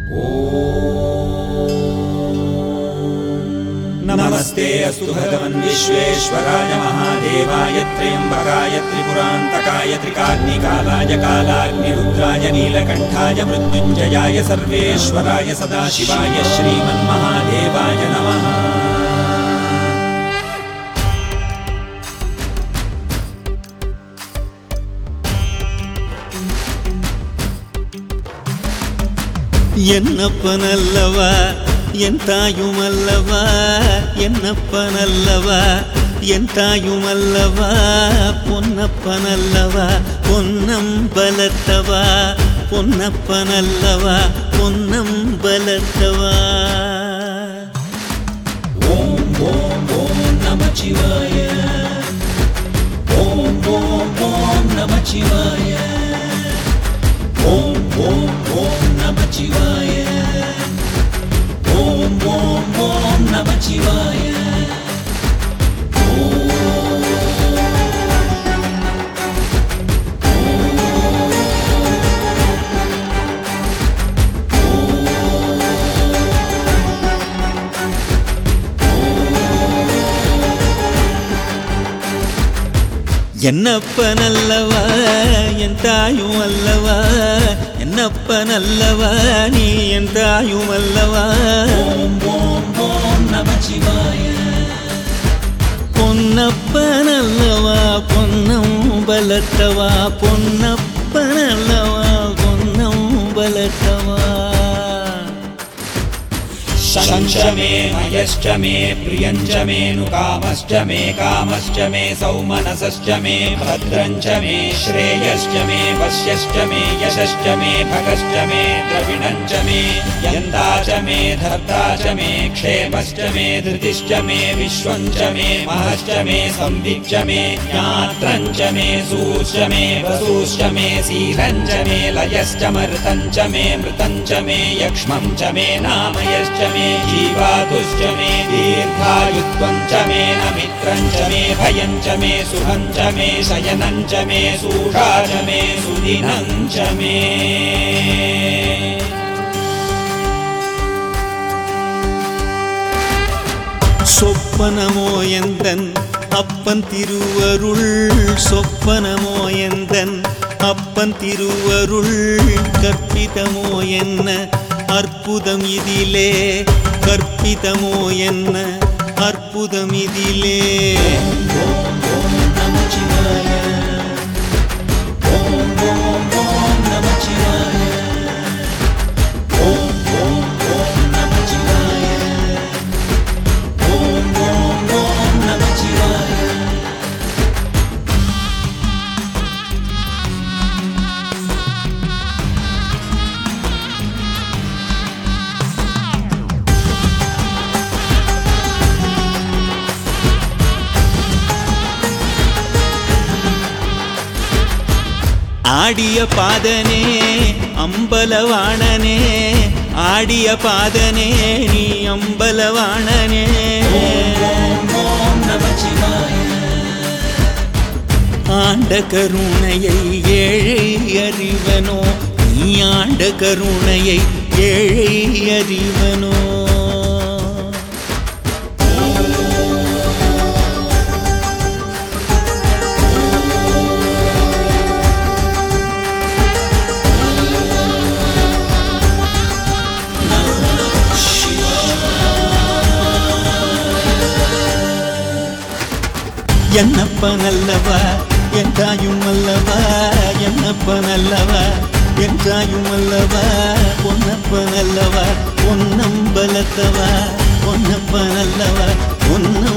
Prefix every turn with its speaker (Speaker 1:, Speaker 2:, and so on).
Speaker 1: नमस्ते अस्तु भगवन् विश्वेश्वराय महादेवाय त्र्यम्बकाय त्रिपुरान्तकाय त्रिकाग्निकालाय कालाग्निरुद्राय नीलकण्ठाय मृत्युञ्जयाय सर्वेश्वराय सदाशिवाय श्रीमन्महादेवाय नमः।
Speaker 2: என்னப்பனல்லவா என் தாயுமல்லவா, என்னப்பனல்லவா என் தாயுமல்லவா, பொன்னப்பனல்லவா பொன்னம்பலத்தவா, பொன்னப்பனல்லவா பொன்னம்பலத்தவா.
Speaker 1: ஓம் ஓம் ஓம் நமச்சிவாய, ஓம் ஓம் ஓம் நமச்சிவாய, ஓம் ஓம் ஓம் நமச்சிவாய, ஓம் ஓம் ஓம் நமச்சிவாய.
Speaker 2: என்னப்பனல்லவா என் தாயும் அல்லவா, என்னப்பனல்லவா நீ என் தாயும் அல்லவா.
Speaker 1: ஓம் ஓம் ஓம் நமச்சிவாய,
Speaker 2: பொன்னப்பனல்லவா பொன்னம்பலத்தவா, பொன்னப்பனல்லவா பொன்னம்பலத்தவா.
Speaker 1: शंच मे मयश्च मे प्रियञ्च मे नुकामश्च मे कामश्च मे सौमनसश्च मे भद्रञ्च मे श्रेयश्च मे वश्यश्च मे यशश्च मे भगश्च मे द्रविणञ्च मे यन्ता च मे धर्ता च मे क्षेमश्च मे धृतिश्च मे विश्वञ्च मे महश्च मे संविच्च मे ज्ञात्रञ्च मे सूश्च मे वसूश्च मे शीलञ्च मे लयश्च मर्तञ्च मे मृतञ्च मे यक्ष्मञ्च मे नामयश्च मे जीवातुश्च मे दीर्घायुत्वञ्च मे नमित्रञ्च मे भयञ्च मे सुभञ्च मे शयनञ्च मे सूषा च मे सुदिनञ्च मे.
Speaker 2: சொப்பனமோ எந்தன் அப்பன் திருவருள், சொப்பனமோ எந்தன் அப்பன் திருவருள், கற்பிதமோ என்ன அற்புதம் இதிலே, கற்பிதமோ என்ன அற்புதம் இதிலே.
Speaker 1: ஓம் ஓம் நமச்சிவாய, ஓம் ஓம் ஓம் நமச்சிவாய, ஓம் ஓம் ஓம் நமச்சிவாய, ஓம் ஓம் ஓம் நமச்சிவாய.
Speaker 2: ஆடிய பாதனே அம்பலவாணனே, ஆடிய பாதனே நீ அம்பலவாணனே.
Speaker 1: ஓம் ஓம் நமச்சிவாய,
Speaker 2: ஆண்ட கருணையை ஏழை அறிவனோ, நீ ஆண்ட கருணையை ஏழை அறிவனோ. என்னப்பனல்லவா என் தாயும் அல்லவா, என்னப்பனல்லவா என் தாயும் அல்லவா, பொன்னப்பனல்லவா பொன்னம்பலத்தவா, பொன்னப்பனல்லவா பொன்னம்